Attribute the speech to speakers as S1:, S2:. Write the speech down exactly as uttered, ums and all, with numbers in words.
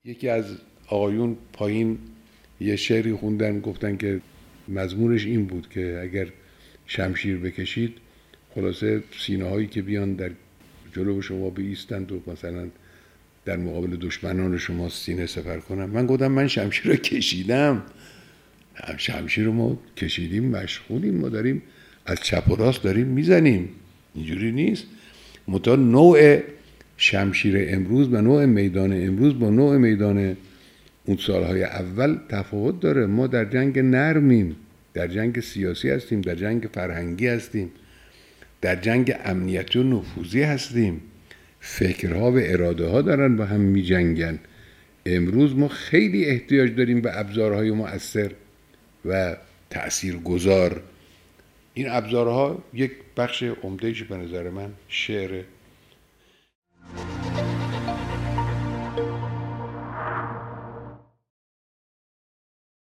S1: یکی از آقایون پایین یه شعری خوندن، گفتن که مضمونش این بود که اگر شمشیر بکشید خلاصه سینه هایی که بیان در جلو شما بایستند و مثلا در مقابل دشمنان شما سینه سپر کنن. من گفتم من شمشیر رو کشیدم، شمشیر رو ما کشیدیم، مشغولیم، ما داریم از چپ و راست داریم میزنیم، اینجوری نیست. متا نوع شمشیر امروز و نوع میدان امروز با نوع میدان اون سالهای اول تفاوت داره. ما در جنگ نرمیم، در جنگ سیاسی هستیم، در جنگ فرهنگی هستیم، در جنگ امنیتی و نفوذی هستیم. فکرها و اراده ها دارن با هم می جنگن. امروز ما خیلی احتیاج داریم به ابزارهای مؤثر و تأثیرگذار. این ابزارها یک بخش عمده‌اش به نظر من شعر